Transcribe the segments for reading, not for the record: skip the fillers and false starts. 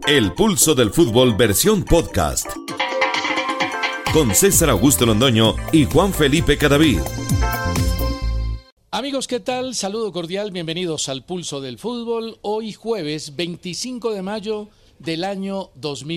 El Pulso del Fútbol versión podcast. Con César Augusto Londoño y Juan Felipe Cadavid. Amigos, ¿qué tal? Saludo cordial, bienvenidos al Pulso del Fútbol. Hoy jueves 25 de mayo del año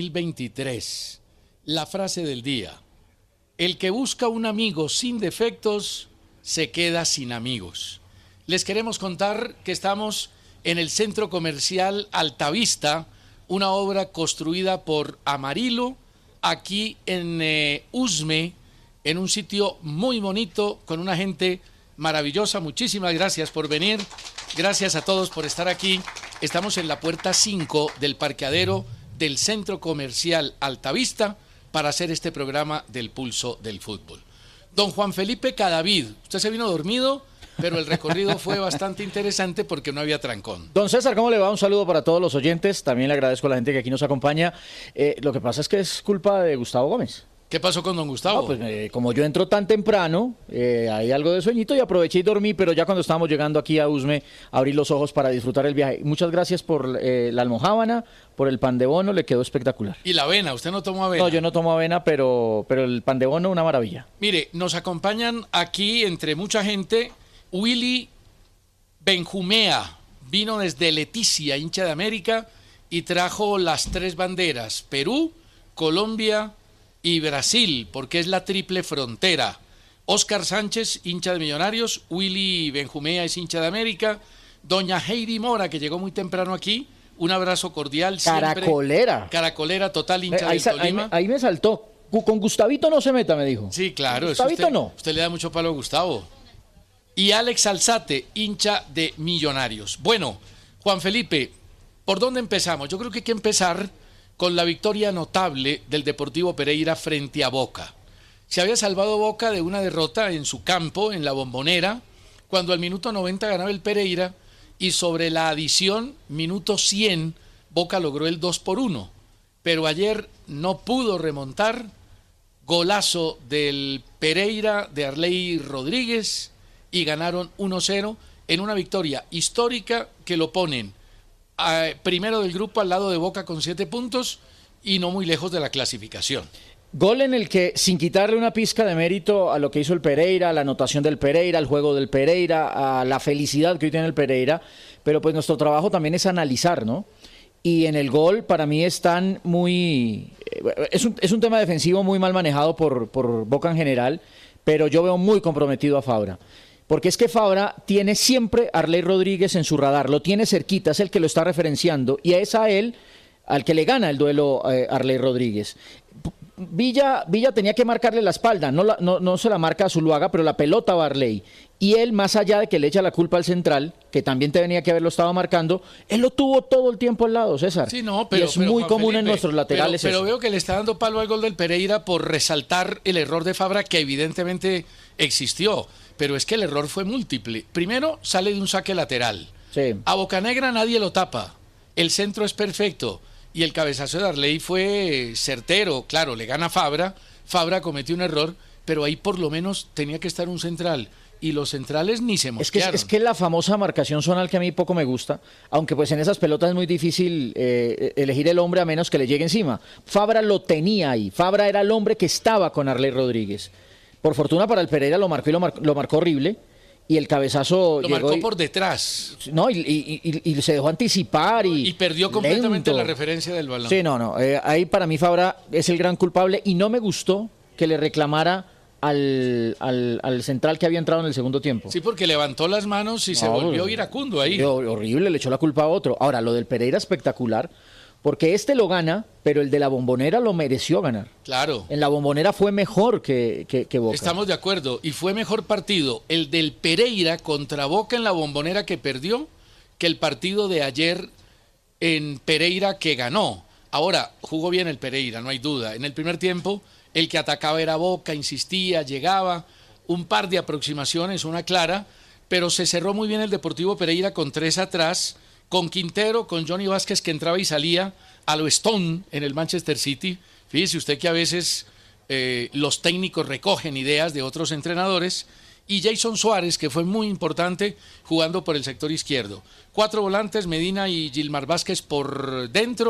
2023. La frase del día: el que busca un amigo sin defectos se queda sin amigos. Les queremos contar que estamos en el Centro Comercial Altavista, una obra construida por Amarillo, aquí en Usme, en un sitio muy bonito, con una gente maravillosa. Muchísimas gracias por venir, gracias a todos por estar aquí. Estamos en la puerta 5 del parqueadero del Centro Comercial Altavista para hacer este programa del Pulso del Fútbol. Don Juan Felipe Cadavid, usted se vino dormido, pero el recorrido fue bastante interesante porque no había trancón. Don César, ¿cómo le va? Un saludo para todos los oyentes. También le agradezco a la gente que aquí nos acompaña. Lo que pasa es que es culpa de Gustavo Gómez. ¿Qué pasó con don Gustavo? No, pues como yo entro tan temprano, hay algo de sueñito y aproveché y dormí, pero ya cuando estábamos llegando aquí a Usme, abrí los ojos para disfrutar el viaje. Muchas gracias por la almojábana, por el pan de bono, le quedó espectacular. ¿Y la avena? ¿Usted no tomó avena? No, yo no tomo avena, pero el pan de bono, una maravilla. Mire, nos acompañan aquí, entre mucha gente, Willy Benjumea. Vino desde Leticia, hincha de América, y trajo las 3 banderas: Perú, Colombia y Brasil, porque es la triple frontera. Oscar Sánchez, hincha de Millonarios. Willy Benjumea es hincha de América. Doña Heidi Mora, que llegó muy temprano aquí, un abrazo cordial. Caracolera. Caracolera total, hincha del Tolima. Ahí me saltó. Con Gustavito no se meta, me dijo. Sí, claro. Gustavito usted, no. Usted le da mucho palo a Gustavo. Y Alex Alzate, hincha de Millonarios. Bueno, Juan Felipe, ¿por dónde empezamos? Yo creo que hay que empezar con la victoria notable del Deportivo Pereira frente a Boca. Se había salvado Boca de una derrota en su campo, en la Bombonera, cuando al minuto 90 ganaba el Pereira, y sobre la adición, minuto 100, Boca logró el 2-1. Pero ayer no pudo remontar. Golazo del Pereira, de Arley Rodríguez, y ganaron 1-0 en una victoria histórica que lo ponen primero del grupo al lado de Boca con 7 puntos y no muy lejos de la clasificación. Gol en el que, sin quitarle una pizca de mérito a lo que hizo el Pereira, a la anotación del Pereira, al juego del Pereira, a la felicidad que hoy tiene el Pereira, pero pues nuestro trabajo también es analizar, ¿no? Y en el gol para mí están muy... Es un tema defensivo muy mal manejado por Boca en general, pero yo veo muy comprometido a Fabra. Porque es que Fabra tiene siempre a Arley Rodríguez en su radar, lo tiene cerquita, es el que lo está referenciando, y es a él al que le gana el duelo Arley Rodríguez. Villa tenía que marcarle la espalda, no se la marca a Zuluaga, pero la pelota va a Arley. Y él, más allá de que le echa la culpa al central, que también tenía que haberlo estado marcando, él lo tuvo todo el tiempo al lado, César. Sí, no, pero, y es muy común Felipe, en nuestros laterales. Pero veo que le está dando palo al gol del Pereira por resaltar el error de Fabra, que evidentemente existió. Pero es que el error fue múltiple. Primero, sale de un saque lateral. Sí. A Bocanegra nadie lo tapa. El centro es perfecto. Y el cabezazo de Arley fue certero. Claro, le gana Fabra. Fabra cometió un error, pero ahí por lo menos tenía que estar un central. Y los centrales ni se mosquearon. Es que la famosa marcación zonal que a mí poco me gusta, aunque pues en esas pelotas es muy difícil elegir el hombre a menos que le llegue encima. Fabra lo tenía ahí. Fabra era el hombre que estaba con Arley Rodríguez. Por fortuna para el Pereira lo marcó y lo marcó horrible. Y el cabezazo lo marcó por detrás. No, y se dejó anticipar. Y perdió completamente la referencia del balón. Sí, no. Ahí para mí Fabra es el gran culpable. Y no me gustó que le reclamara al central que había entrado en el segundo tiempo. Sí, porque levantó las manos y se volvió iracundo ahí. Horrible, le echó la culpa a otro. Ahora, lo del Pereira espectacular. Porque este lo gana, pero el de la Bombonera lo mereció ganar. Claro. En la Bombonera fue mejor que Boca. Estamos de acuerdo. Y fue mejor partido el del Pereira contra Boca en la Bombonera, que perdió, que el partido de ayer en Pereira, que ganó. Ahora, jugó bien el Pereira, no hay duda. En el primer tiempo, el que atacaba era Boca, insistía, llegaba. Un par de aproximaciones, una clara. Pero se cerró muy bien el Deportivo Pereira con 3 atrás, con Quintero, con Johnny Vázquez, que entraba y salía a lo Stone en el Manchester City. Fíjese usted que a veces los técnicos recogen ideas de otros entrenadores. Y Jason Suárez, que fue muy importante jugando por el sector izquierdo. 4 volantes, Medina y Gilmar Vázquez por dentro,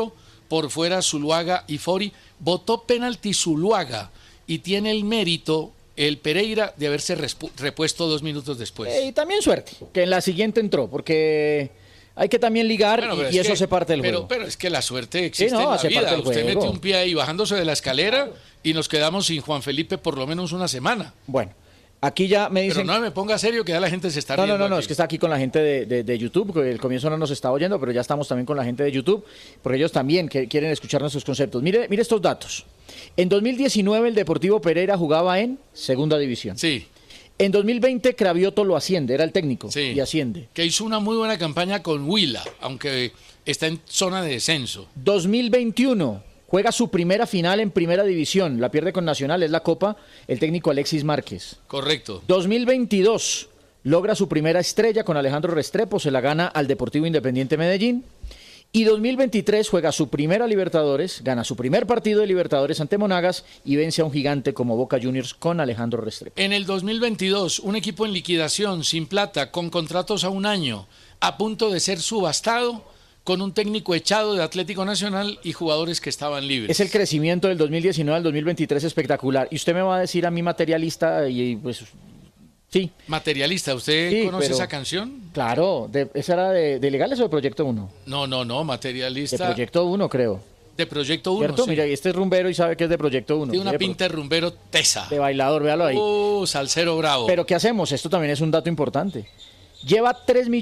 por fuera Zuluaga y Fori. Votó penalti Zuluaga y tiene el mérito el Pereira de haberse repuesto 2 minutos después. Y también suerte, que en la siguiente entró, porque hay que también ligar y eso hace parte del juego. Pero es que la suerte existe en la hace vida. parte del Usted juego. mete un pie ahí bajándose de la escalera y nos quedamos sin Juan Felipe por lo menos una semana. Bueno, aquí ya me dicen... Pero no me ponga serio que ya la gente se está riendo. No, es que está aquí con la gente de YouTube, que el comienzo no nos está oyendo, pero ya estamos también con la gente de YouTube, porque ellos también quieren escuchar nuestros conceptos. Mire estos datos. En 2019 el Deportivo Pereira jugaba en Segunda División. Sí. En 2020 Cravioto lo asciende, era el técnico, Sí. y asciende. Que hizo una muy buena campaña con Huila, aunque está en zona de descenso. 2021 juega su primera final en Primera División, la pierde con Nacional, es la Copa, el técnico Alexis Márquez. Correcto. 2022 logra su primera estrella con Alejandro Restrepo, se la gana al Deportivo Independiente Medellín. Y 2023 juega su primera Libertadores, gana su primer partido de Libertadores ante Monagas y vence a un gigante como Boca Juniors con Alejandro Restrepo. En el 2022, un equipo en liquidación, sin plata, con contratos a 1 año, a punto de ser subastado, con un técnico echado de Atlético Nacional y jugadores que estaban libres. Es el crecimiento del 2019 al 2023 espectacular. Y usted me va a decir a mí materialista y pues... Sí. Materialista, ¿usted Sí, conoce pero- esa canción? Claro, ¿esa era de Legales o de Proyecto 1? No, De materialista. Proyecto 1, creo. De Proyecto 1, ¿Cierto? sí. Mira, y este es rumbero y sabe que es de Proyecto 1. Tiene una Mire, pinta de rumbero tesa. de bailador, véalo ahí. Salsero bravo. Pero ¿qué hacemos? Esto también es un dato importante. Lleva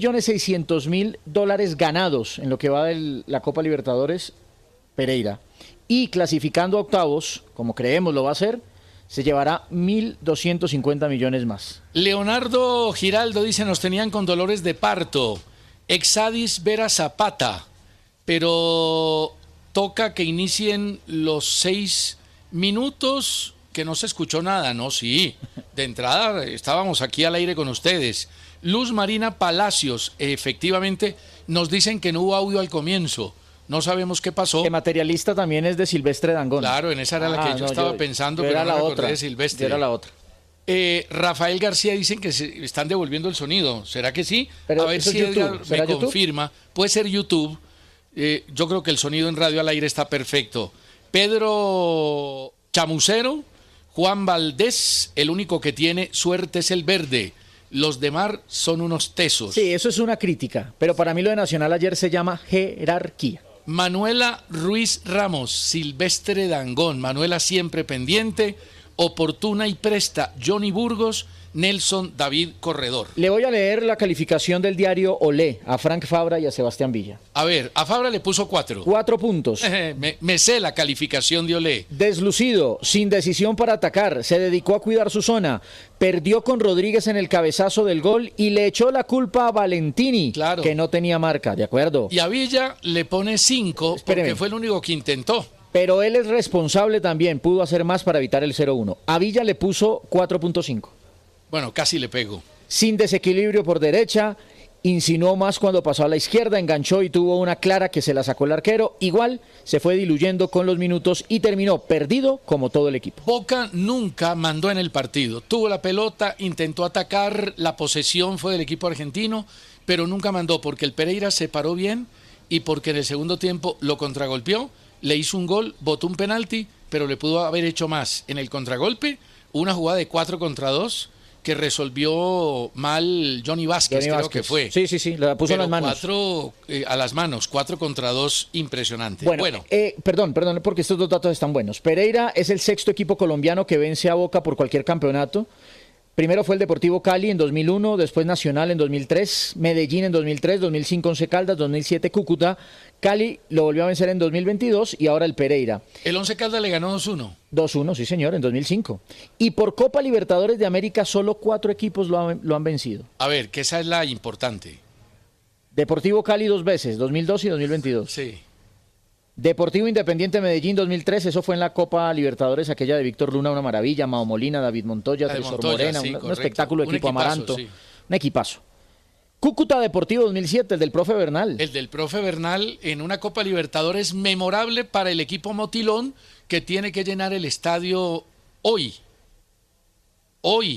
$3.600.000 ganados en lo que va de la Copa Libertadores Pereira. Y clasificando a octavos, como creemos lo va a hacer, se llevará 1.250 millones más. Leonardo Giraldo dice, nos tenían con dolores de parto. Exadis Vera Zapata. Pero toca que inicien los 6 minutos, que no se escuchó nada, ¿no? Sí, de entrada estábamos aquí al aire con ustedes. Luz Marina Palacios, efectivamente, nos dicen que no hubo audio al comienzo. No sabemos qué pasó. El materialista también es de Silvestre Dangond. Claro, en esa era la que yo estaba pensando, yo pero era no la me acordé otra. de Silvestre. Yo era la otra. Rafael García dicen que se están devolviendo el sonido. ¿Será que sí? Pero a ver eso si es YouTube. Edgar me ¿Será YouTube? confirma. Puede ser YouTube. Yo creo que el sonido en radio al aire está perfecto. Pedro Chamucero, Juan Valdés, el único que tiene suerte es el verde. Los de mar son unos tesos. Sí, eso es una crítica. Pero para mí lo de Nacional ayer se llama jerarquía. Manuela Ruiz Ramos, Silvestre Dangond, Manuela siempre pendiente, oportuna y presta, Johnny Burgos, Nelson David Corredor. Le voy a leer la calificación del diario Olé a Frank Fabra y a Sebastián Villa. A ver, a Fabra le puso 4. 4 puntos. Me sé la calificación de Olé. Deslucido, sin decisión para atacar, se dedicó a cuidar su zona, perdió con Rodríguez en el cabezazo del gol y le echó la culpa a Valentini, Claro. que no tenía marca, ¿de acuerdo? Y a Villa le pone 5 Espéreme. porque fue el único que intentó. Pero él es responsable también, pudo hacer más para evitar el 0-1. A Villa le puso 4.5. Bueno, casi le pego. Sin desequilibrio por derecha, insinuó más cuando pasó a la izquierda, enganchó y tuvo una clara que se la sacó el arquero. Igual se fue diluyendo con los minutos y terminó perdido como todo el equipo. Boca nunca mandó en el partido. Tuvo la pelota, intentó atacar, la posesión fue del equipo argentino, pero nunca mandó porque el Pereira se paró bien y porque en el segundo tiempo lo contragolpeó, le hizo un gol, botó un penalti, pero le pudo haber hecho más. En el contragolpe, una jugada de 4 contra 2 que resolvió mal Johnny Vázquez, creo que fue. Sí, la puso en Pero las manos. 4 a las manos, 4 contra 2, impresionante. Bueno, perdón, porque estos dos datos están buenos. Pereira es el 6º equipo colombiano que vence a Boca por cualquier campeonato. Primero fue el Deportivo Cali en 2001, después Nacional en 2003, Medellín en 2003, 2005 Once Caldas, 2007 Cúcuta, Cali lo volvió a vencer en 2022 y ahora el Pereira. El Once Caldas le ganó 2-1. 2-1, sí señor, en 2005. Y por Copa Libertadores de América solo 4 equipos lo han vencido. A ver, que esa es la importante. Deportivo Cali 2 veces, 2002 y 2022. Sí. Deportivo Independiente Medellín 2003, eso fue en la Copa Libertadores, aquella de Víctor Luna, una maravilla, Mao Molina, David Montoya, La de Tresor Montoya, Morena, sí, un correcto. espectáculo de Un equipo equipazo, Amaranto, sí. un equipazo. Cúcuta Deportivo 2007, el del profe Bernal. El del profe Bernal en una Copa Libertadores memorable para el equipo Motilón que tiene que llenar el estadio hoy. Hoy.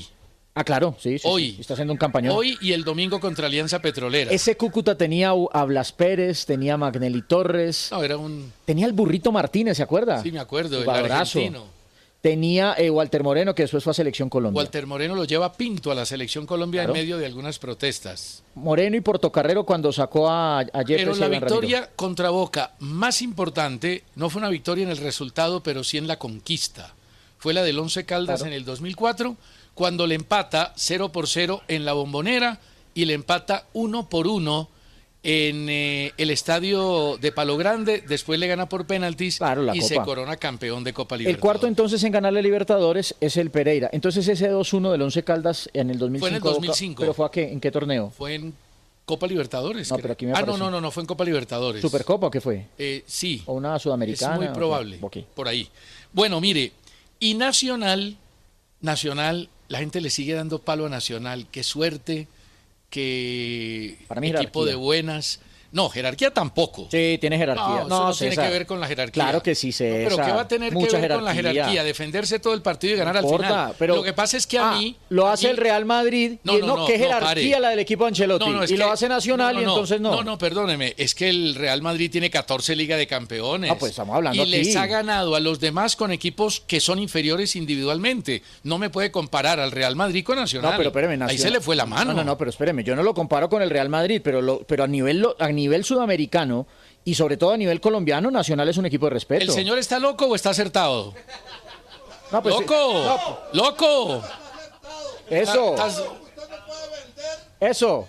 Ah, claro, sí. Hoy. Sí, está haciendo un campañón. Hoy y el domingo contra Alianza Petrolera. Ese Cúcuta tenía a Blas Pérez, tenía a Magnelli Torres. No, era un... Tenía el Burrito Martínez, ¿se acuerda? Sí, me acuerdo, el Jugadorazo. argentino. Tenía Walter Moreno, que después fue a Selección Colombia. Walter Moreno lo lleva Pinto a la Selección Colombia Claro. en medio de algunas protestas. Moreno y Portocarrero cuando sacó a Yepes Pero y la a Iván victoria Ramiro. contra Boca más importante no fue una victoria en el resultado, pero sí en la conquista. Fue la del Once Caldas Claro. en el 2004, cuando le empata 0-0 en la Bombonera y le empata 1-1 en el estadio de Palo Grande. Después le gana por penaltis Claro, la y se Copa. corona campeón de Copa Libertadores. El cuarto entonces en ganarle Libertadores es el Pereira. Entonces ese 2-1 del Once Caldas en el 2005. Fue en el 2005. ¿Pero fue a qué? ¿En qué torneo? Fue en Copa Libertadores. No, creo. pero aquí me no, aparece. no, fue en Copa Libertadores. ¿Supercopa o qué fue? Sí. ¿O una sudamericana? Es muy probable, Ok. por ahí. Bueno, mire, y Nacional, la gente le sigue dando palo a Nacional. Qué suerte, qué Para mí, equipo jerarquía. de buenas. No, jerarquía tampoco. Sí, tiene jerarquía. No, eso no tiene César. que ver con la jerarquía. Claro que sí, No, pero César. ¿qué va a tener que Mucha ver con la jerarquía? Defenderse todo el partido y ganar al importa, final. pero Lo que pasa es que a mí... lo hace mí- el Real Madrid No, y no, qué no, jerarquía pare. la del equipo de Ancelotti. No, es y que- lo hace Nacional y entonces no. No, perdóneme, es que el Real Madrid tiene 14 Liga de Campeones. Ah, pues estamos hablando y les aquí. ha ganado a los demás con equipos que son inferiores individualmente. No me puede comparar al Real Madrid con Nacional. No, pero espéreme, Ahí Nacional. se le fue la mano. No, pero espéreme, yo no lo comparo con el Real Madrid, pero a nivel sudamericano y sobre todo a nivel colombiano, Nacional es un equipo de respeto. ¿El señor está loco o está acertado? No, pues, ¡Loco! ¡Loco! Eso, Estás- eso.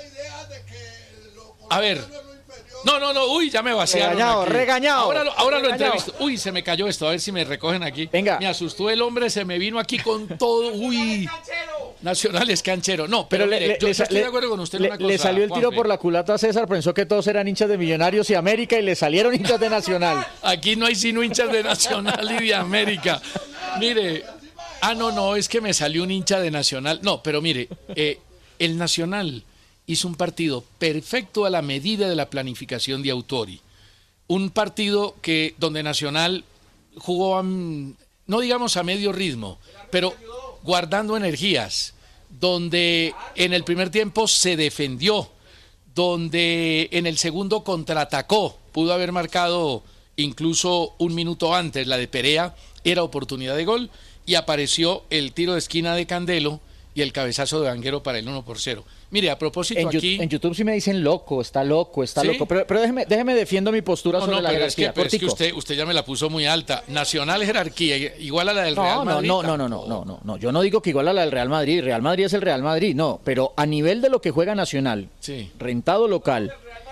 A ver. No, uy, ya me vaciaron. Regañado, aquí. regañado. Ahora lo Regañado. entrevisto. Uy, se me cayó esto, a ver si me recogen aquí. Venga. Me asustó el hombre, se me vino aquí con todo. Uy. Nacional es canchero. No, pero mire, yo estoy de acuerdo con usted en una cosa. le salió el tiro Juanfe. por la culata a César, pensó que todos eran hinchas de Millonarios y América y le salieron hinchas de Nacional. Aquí no hay sino hinchas de Nacional y de América. Mire, no, es que me salió un hincha de Nacional. No, pero mire, el Nacional hizo un partido perfecto a la medida de la planificación de Autori. Un partido donde Nacional jugó, no digamos a medio ritmo, pero guardando energías, donde en el primer tiempo se defendió, donde en el segundo contraatacó, pudo haber marcado incluso un minuto antes, la de Perea era oportunidad de gol y apareció el tiro de esquina de Candelo y el cabezazo de Vanguero para el 1-0. Mire, a propósito En YouTube sí me dicen loco, está loco, ¿Sí? loco. Pero déjeme defiendo mi postura sobre la pero es jerarquía. que Cortico. usted ya me la puso muy alta. Nacional jerarquía, igual a la del Real Madrid. No. Yo no digo que igual a la del Real Madrid. Real Madrid es el Real Madrid, no. Pero a nivel de lo que juega Nacional, Sí. rentado local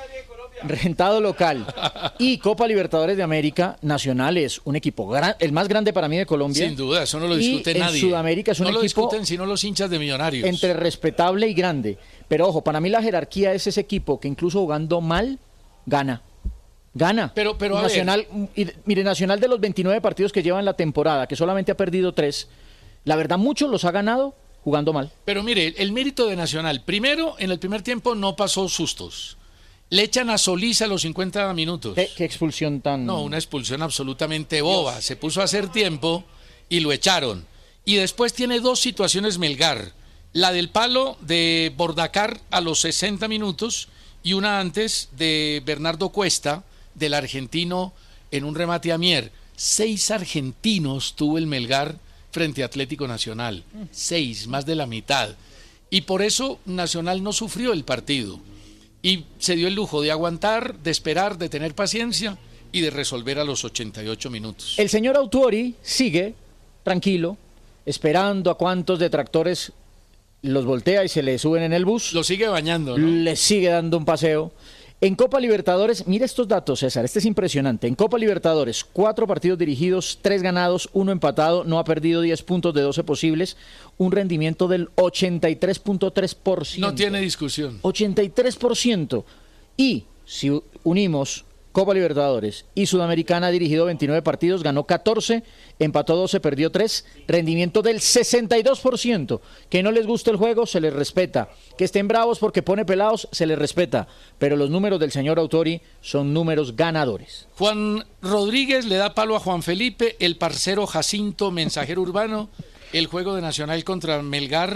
y Copa Libertadores de América, Nacional es un equipo el más grande para mí de Colombia. Sin duda, eso no lo Y discute en nadie. Sudamérica es un no lo equipo discuten sino los hinchas de Millonarios. entre respetable y grande. Pero ojo, para mí la jerarquía es ese equipo que incluso jugando mal, gana. Pero a Nacional, mire, Nacional de los 29 partidos que lleva en la temporada, que solamente ha perdido 3, la verdad muchos los ha ganado jugando mal. Pero mire, el mérito de Nacional, primero, en el primer tiempo no pasó sustos. Le echan a Solís a los 50 minutos. ¿Qué expulsión tan...? No, una expulsión absolutamente boba. Se puso a hacer tiempo y lo echaron. Y después tiene dos situaciones Melgar. La del palo de Bordacar a los 60 minutos y una antes de Bernardo Cuesta, del argentino, en un remate a Mier. 6 argentinos tuvo el Melgar frente a Atlético Nacional. 6, más de la mitad. Y por eso Nacional no sufrió el partido. Y se dio el lujo de aguantar, de esperar, de tener paciencia y de resolver a los 88 minutos. El señor Autori sigue tranquilo, esperando a cuantos detractores los voltea y se le suben en el bus. Lo sigue bañando, ¿no? Le sigue dando un paseo. En Copa Libertadores, mira estos datos, César, este es impresionante. En Copa Libertadores, 4 partidos dirigidos, 3 ganados, 1 empatado, no ha perdido 10 puntos de 12 posibles, un rendimiento del 83.3%. No tiene discusión. 83%. Y si unimos Copa Libertadores y Sudamericana, ha dirigido 29 partidos, ganó 14, empató 12, perdió 3, rendimiento del 62%. Que no les guste el juego, se les respeta. Que estén bravos porque pone pelados, se les respeta. Pero los números del señor Autori son números ganadores. Juan Rodríguez le da palo a Juan Felipe, el parcero Jacinto, mensajero urbano. El juego de Nacional contra Melgar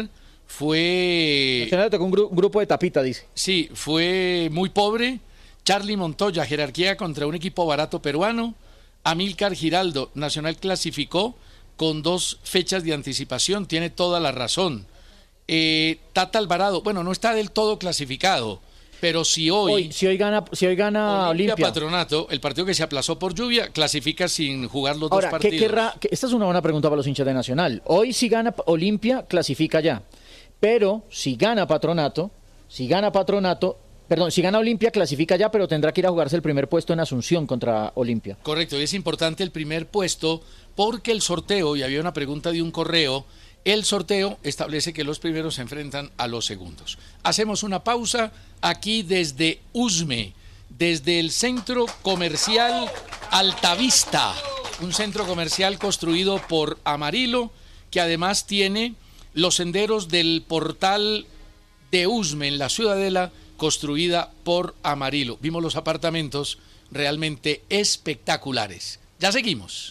fue... Nacional le tocó un grupo de tapita, dice. Sí, fue muy pobre. Charly Montoya, jerarquía contra un equipo barato peruano. Amílcar Giraldo, Nacional clasificó con 2 fechas de anticipación, tiene toda la razón. Tata Alvarado, bueno, no está del todo clasificado, pero si hoy gana Olimpia Patronato, el partido que se aplazó por lluvia, clasifica sin jugar los Ahora, dos partidos. Esta es una buena pregunta para los hinchas de Nacional. Hoy si gana Olimpia, clasifica ya. Pero si gana Olimpia, clasifica ya, pero tendrá que ir a jugarse el primer puesto en Asunción contra Olimpia. Correcto, y es importante el primer puesto porque el sorteo, y había una pregunta de un correo, el sorteo establece que los primeros se enfrentan a los segundos. Hacemos una pausa aquí desde Usme, desde el centro comercial Altavista, un centro comercial construido por Amarillo, que además tiene los senderos del portal de Usme en la Ciudadela, construida por Amarillo. Vimos los apartamentos realmente espectaculares. Ya seguimos.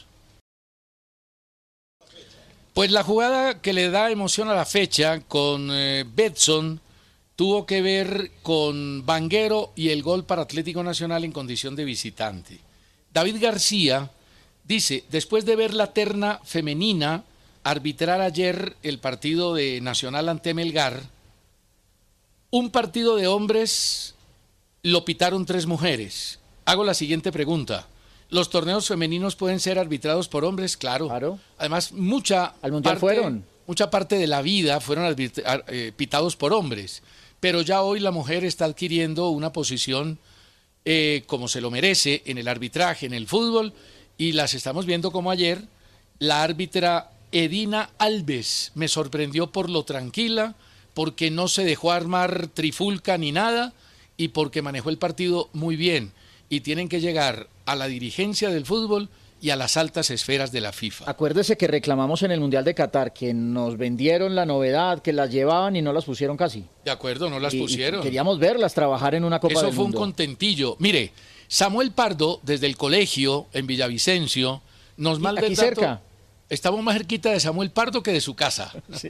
Pues la jugada que le da emoción a la fecha con Betson tuvo que ver con Vanguero y el gol para Atlético Nacional en condición de visitante. David García dice, después de ver la terna femenina arbitrar ayer el partido de Nacional ante Melgar, un partido de hombres lo pitaron 3 mujeres. Hago la siguiente pregunta. ¿Los torneos femeninos pueden ser arbitrados por hombres? Claro. Además, Al Mundial mucha parte de la vida fueron pitados por hombres. Pero ya hoy la mujer está adquiriendo una posición como se lo merece en el arbitraje, en el fútbol, y las estamos viendo como ayer. La árbitra Edina Alves me sorprendió por lo tranquila, porque no se dejó armar trifulca ni nada y porque manejó el partido muy bien. Y tienen que llegar a la dirigencia del fútbol y a las altas esferas de la FIFA. Acuérdese que reclamamos en el Mundial de Qatar que nos vendieron la novedad, que las llevaban y no las pusieron casi. De acuerdo, no las pusieron. Y queríamos verlas trabajar en una Copa del Mundo. Eso fue un contentillo. Mire, Samuel Pardo, desde el colegio en Villavicencio, nos manda aquí el dato. Cerca. Estamos más cerquita de Samuel Pardo que de su casa. Sí.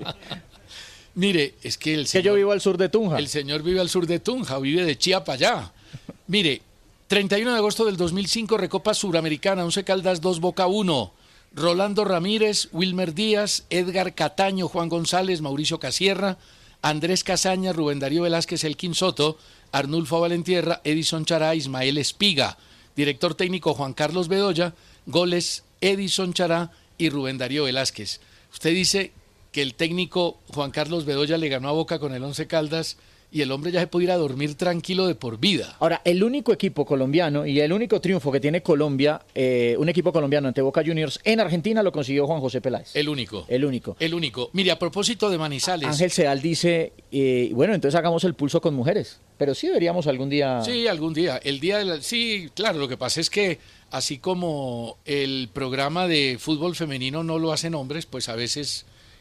Mire, es que el señor... Que yo vivo al sur de Tunja. El señor vive al sur de Tunja, vive de Chiapa allá. Mire, 31 de agosto del 2005, Recopa Suramericana, 11 Caldas 2, Boca 1. Rolando Ramírez, Wilmer Díaz, Edgar Cataño, Juan González, Mauricio Casierra, Andrés Casaña, Rubén Darío Velázquez, Elkin Soto, Arnulfo Valentierra, Edison Chará, Ismael Espiga. Director técnico Juan Carlos Bedoya, goles Edison Chará y Rubén Darío Velázquez. Usted dice que el técnico Juan Carlos Bedoya le ganó a Boca con el 11 Caldas y el hombre ya se puede ir a dormir tranquilo de por vida. Ahora, el único equipo colombiano y el único triunfo que tiene Colombia, un equipo colombiano ante Boca Juniors en Argentina, lo consiguió Juan José Peláez. El único. El único. El único. Mire, a propósito de Manizales. Ángel Sedal dice, bueno, entonces hagamos el pulso con mujeres. Pero sí deberíamos algún día... Sí, algún día. El día de la... Sí, claro, lo que pasa es que así como el programa de fútbol femenino no lo hacen hombres, pues a veces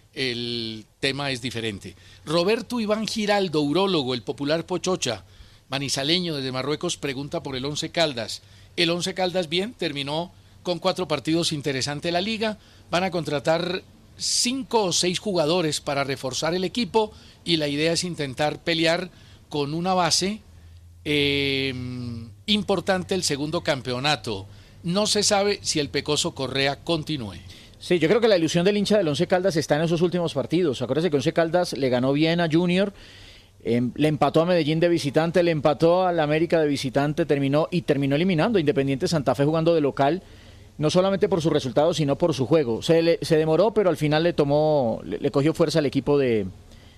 el tema es diferente. Roberto Iván Giraldo, urólogo, el popular Pochocha, manizaleño desde Marruecos, pregunta por el 11 Caldas. El 11 Caldas bien, terminó con 4 partidos interesantes la liga. Van a contratar 5 o 6 jugadores para reforzar el equipo y la idea es intentar pelear con una base importante el segundo campeonato. No se sabe si el Pecoso Correa continúe. Sí, yo creo que la ilusión del hincha del Once Caldas está en esos últimos partidos. Acuérdense que Once Caldas le ganó bien a Junior, le empató a Medellín de visitante, le empató a la América de visitante, terminó eliminando a Independiente Santa Fe jugando de local, no solamente por sus resultados, sino por su juego. Se demoró, pero al final le cogió fuerza al equipo del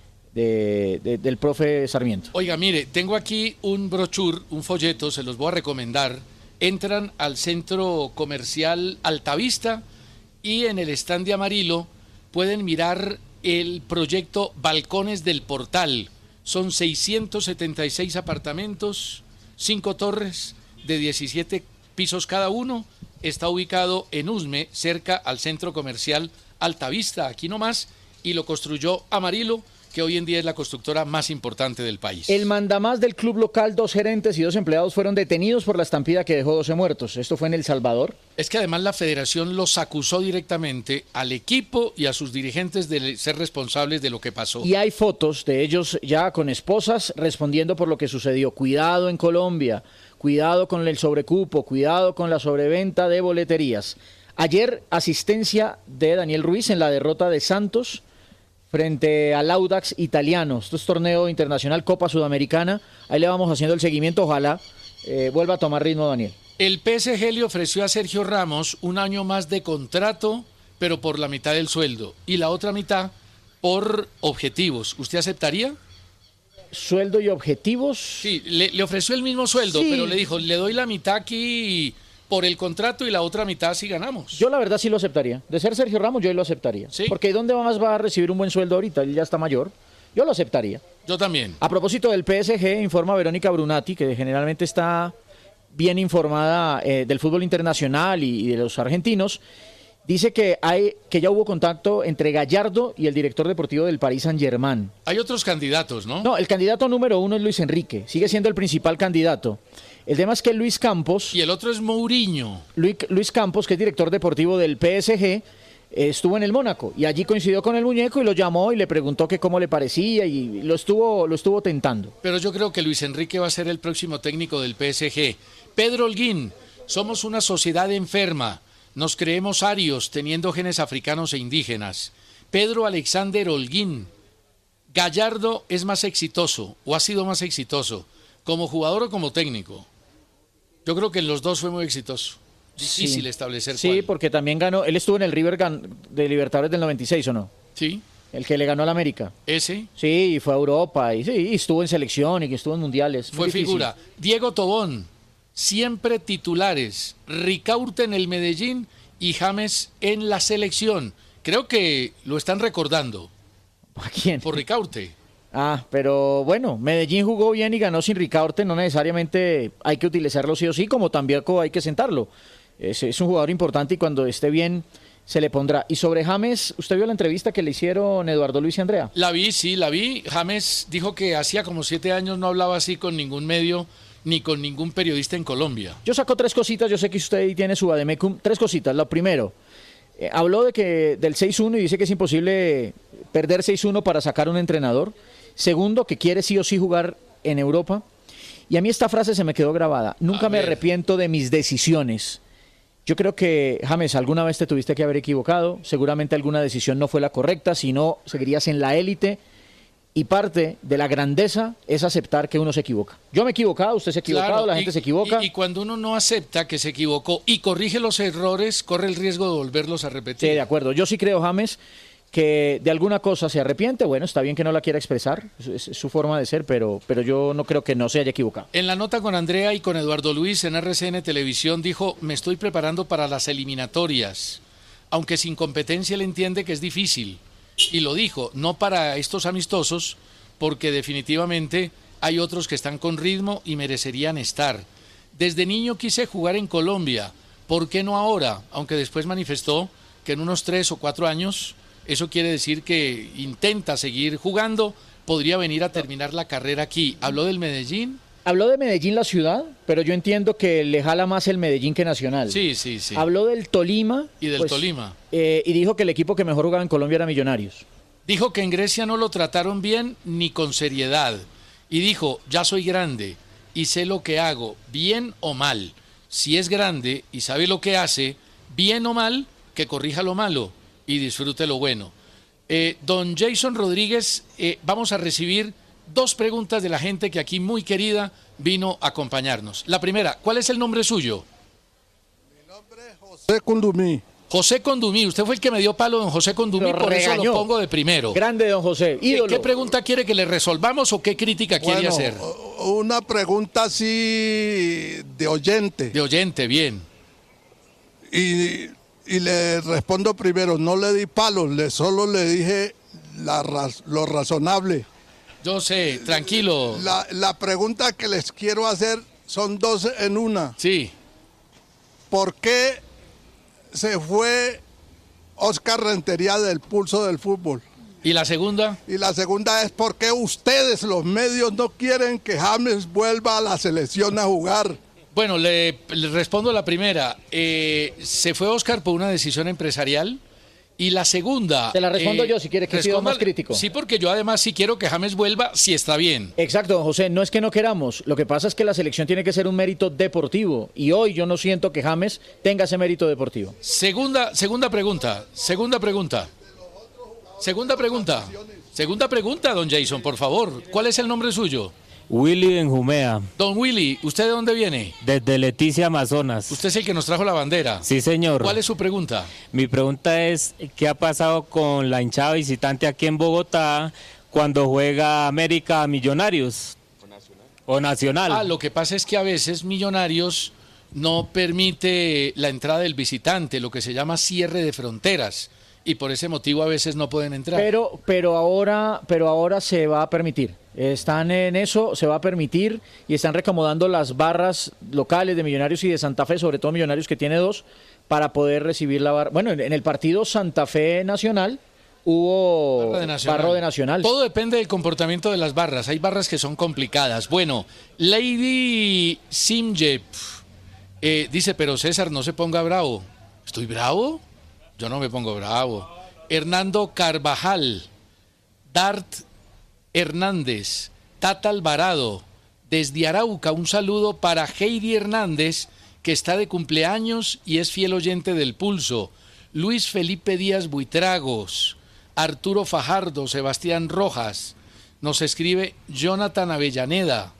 profe Sarmiento. Oiga, mire, tengo aquí un brochure, un folleto, se los voy a recomendar. Entran al centro comercial Altavista y en el stand de Amarillo pueden mirar el proyecto Balcones del Portal. Son 676 apartamentos, 5 torres de 17 pisos cada uno. Está ubicado en Usme, cerca al centro comercial Altavista, aquí nomás, y lo construyó Amarillo que hoy en día es la constructora más importante del país. El mandamás del club local, 2 gerentes y 2 empleados fueron detenidos por la estampida que dejó 12 muertos. Esto fue en El Salvador. Es que además la federación los acusó directamente al equipo y a sus dirigentes de ser responsables de lo que pasó. Y hay fotos de ellos ya con esposas respondiendo por lo que sucedió. Cuidado en Colombia, cuidado con el sobrecupo, cuidado con la sobreventa de boleterías. Ayer, asistencia de Daniel Ruiz en la derrota de Santos frente al Audax italiano. Esto es torneo internacional, Copa Sudamericana. Ahí le vamos haciendo el seguimiento. Ojalá vuelva a tomar ritmo Daniel. El PSG le ofreció a Sergio Ramos 1 año más de contrato, pero por la mitad del sueldo. Y la otra mitad por objetivos. ¿Usted aceptaría? ¿Sueldo y objetivos? Sí, le ofreció el mismo sueldo, Sí. pero le dijo, le doy la mitad aquí por el contrato y la otra mitad si ganamos. Yo la verdad sí lo aceptaría. De ser Sergio Ramos, yo lo aceptaría. ¿Sí? Porque ¿dónde más va a recibir un buen sueldo ahorita? Él ya está mayor. Yo lo aceptaría. Yo también. A propósito del PSG, informa Verónica Brunati, que generalmente está bien informada del fútbol internacional y de los argentinos. Dice que ya hubo contacto entre Gallardo y el director deportivo del Paris Saint-Germain. Hay otros candidatos, ¿no? No, el candidato número 1 es Luis Enrique. Sigue siendo el principal candidato. El tema es que Luis Campos... Y el otro es Mourinho. Luis Campos, que es director deportivo del PSG, estuvo en el Mónaco y allí coincidió con el muñeco y lo llamó y le preguntó que cómo le parecía y lo estuvo tentando. Pero yo creo que Luis Enrique va a ser el próximo técnico del PSG. Pedro Holguín, somos una sociedad enferma. Nos creemos arios teniendo genes africanos e indígenas. Pedro Alexander Holguín. Gallardo es más exitoso o ha sido más exitoso como jugador o como técnico. Yo creo que en los dos fue muy exitoso. Difícil establecer Sí, cuál. porque también ganó, él estuvo en el River de Libertadores del 96, ¿o no? Sí, El que le ganó al América. ese Sí, y fue a Europa, y sí, y estuvo en selección, y que estuvo en mundiales. Muy fue difícil. figura. Diego Tobón, siempre titulares. Ricaurte en el Medellín y James en la selección. Creo que lo están recordando ¿A quién? por Ricaurte. Ah, pero bueno, Medellín jugó bien y ganó sin Ricaurte, no necesariamente hay que utilizarlo sí o sí, como también hay que sentarlo. Es un jugador importante y cuando esté bien se le pondrá. Y sobre James, ¿usted vio la entrevista que le hicieron Eduardo Luis y Andrea? La vi, sí, la vi. James dijo que hacía como 7 años no hablaba así con ningún medio ni con ningún periodista en Colombia. Yo saco 3 cositas, yo sé que usted ahí tiene su vademecum, 3 cositas. Lo primero, habló del 6-1 y dice que es imposible perder 6-1 para sacar un entrenador. Segundo, que quiere sí o sí jugar en Europa. Y a mí esta frase se me quedó grabada. Nunca me arrepiento de mis decisiones. Yo creo que, James, alguna vez te tuviste que haber equivocado. Seguramente alguna decisión no fue la correcta, si no, seguirías en la élite. Y parte de la grandeza es aceptar que uno se equivoca. Yo me he equivocado, usted se ha equivocado, Claro, la gente se equivoca. Y cuando uno no acepta que se equivocó y corrige los errores, corre el riesgo de volverlos a repetir. Sí, de acuerdo. Yo sí creo, James, que de alguna cosa se arrepiente. Bueno, está bien que no la quiera expresar, es su forma de ser, pero yo no creo que no se haya equivocado. En la nota con Andrea y con Eduardo Luis en RCN Televisión dijo, me estoy preparando para las eliminatorias, aunque sin competencia él entiende que es difícil. Y lo dijo, no para estos amistosos, porque definitivamente hay otros que están con ritmo y merecerían estar. Desde niño quise jugar en Colombia, ¿por qué no ahora? Aunque después manifestó que en unos 3 o 4 años, eso quiere decir que intenta seguir jugando, podría venir a terminar la carrera aquí. ¿Habló del Medellín? Habló de Medellín, la ciudad, pero yo entiendo que le jala más el Medellín que Nacional. Sí, sí, sí. Habló del Tolima. Y del Tolima. Y dijo que el equipo que mejor jugaba en Colombia era Millonarios. Dijo que en Grecia no lo trataron bien ni con seriedad. Y dijo, ya soy grande y sé lo que hago, bien o mal. Si es grande y sabe lo que hace, bien o mal, que corrija lo malo y disfrute lo bueno. Don Jason Rodríguez, vamos a recibir 2 preguntas de la gente que aquí muy querida vino a acompañarnos. La primera, ¿cuál es el nombre suyo? Mi nombre es José Condumí. José Condumí, usted fue el que me dio palo, don José Condumí, por eso lo pongo de primero. Grande, don José, ídolo. ¿Qué pregunta quiere que le resolvamos o qué crítica quiere hacer? Una pregunta así de oyente. De oyente, bien. Y le respondo primero, no le di palos, solo le dije lo razonable. Yo sé, tranquilo. La pregunta que les quiero hacer son 2 en una. Sí. ¿Por qué se fue Oscar Rentería del Pulso del Fútbol? ¿Y la segunda? Y la segunda es por qué ustedes, los medios, no quieren que James vuelva a la selección a jugar. Bueno, le respondo la primera. Se fue Oscar por una decisión empresarial. Y la segunda... Se la respondo yo, si quiere que sea más crítico. Sí, porque yo además sí quiero que James vuelva si está bien. Exacto, don José, no es que no queramos. Lo que pasa es que la selección tiene que ser un mérito deportivo. Y hoy yo no siento que James tenga ese mérito deportivo. Segunda pregunta, don Jason, por favor. ¿Cuál es el nombre suyo? Willy Benjumea. Don Willy, ¿usted de dónde viene? Desde Leticia, Amazonas. Usted es el que nos trajo la bandera. Sí, señor. ¿Cuál es su pregunta? Mi pregunta es, ¿qué ha pasado con la hinchada visitante aquí en Bogotá cuando juega América Millonarios? ¿O Nacional? Lo que pasa es que a veces Millonarios no permite la entrada del visitante, lo que se llama cierre de fronteras. Y por ese motivo a veces no pueden entrar. Pero ahora se va a permitir. Están en eso, se va a permitir y están recomodando las barras locales de Millonarios y de Santa Fe, sobre todo Millonarios que tiene 2, para poder recibir la barra. Bueno, en el partido Santa Fe Nacional hubo barra de Nacional. Todo depende del comportamiento de las barras. Hay barras que son complicadas. Bueno, Lady Simjep dice, pero César, no se ponga bravo. ¿Estoy bravo? Yo no me pongo bravo. Hernando Carvajal, Dart Hernández, Tata Alvarado, desde Arauca, un saludo para Heidi Hernández, que está de cumpleaños y es fiel oyente del Pulso. Luis Felipe Díaz Buitragos, Arturo Fajardo, Sebastián Rojas, nos escribe Jonathan Avellaneda,